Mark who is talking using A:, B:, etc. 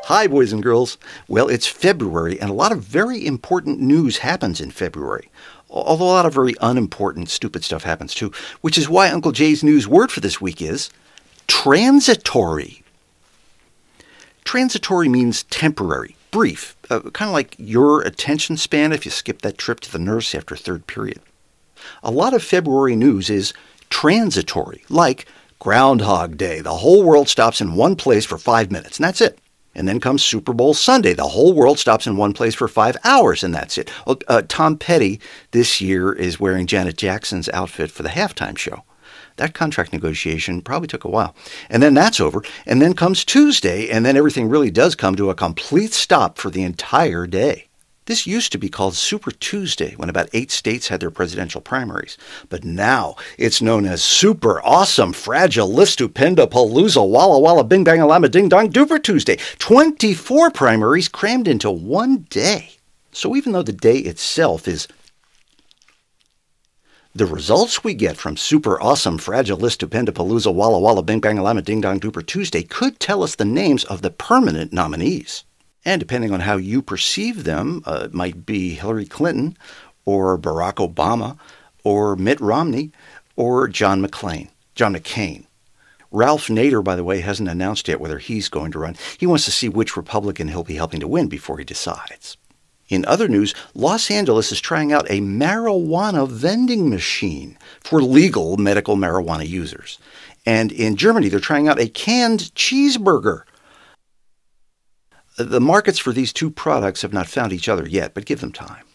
A: Hi, boys and girls. Well, it's February, and a lot of very important news happens in February. Although a lot of very unimportant, stupid stuff happens too, which is why Uncle Jay's news word for this week is transitory. Transitory means temporary, brief, kind of like your attention span if you skip that trip to the nurse after third period. A lot of February news is transitory, like Groundhog Day. The whole world stops in one place for 5 minutes, and that's it. And then comes Super Bowl Sunday. The whole world stops in one place for 5 hours, and that's it. Well, Tom Petty this year is wearing Janet Jackson's outfit for the halftime show. That contract negotiation probably took a while. And then that's over. And then comes Tuesday, and then everything really does come to a complete stop for the entire day. This used to be called Super Tuesday when about 8 states had their presidential primaries. But now it's known as Super Awesome Fragilistupendapalooza Walla Walla Bing Bang Alama Ding Dong Duper Tuesday. 24 primaries crammed into one day. So even though the day itself is the results we get from Super Awesome Fragilistupendapalooza Walla Walla Bing Bang Alama Ding Dong Duper Tuesday could tell us the names of the permanent nominees. And depending on how you perceive them, it might be Hillary Clinton or Barack Obama or Mitt Romney or John McCain. Ralph Nader, by the way, hasn't announced yet whether he's going to run. He wants to see which Republican he'll be helping to win before he decides. In other news, Los Angeles is trying out a marijuana vending machine for legal medical marijuana users. And in Germany, they're trying out a canned cheeseburger. The markets for these two products have not found each other yet, but give them time.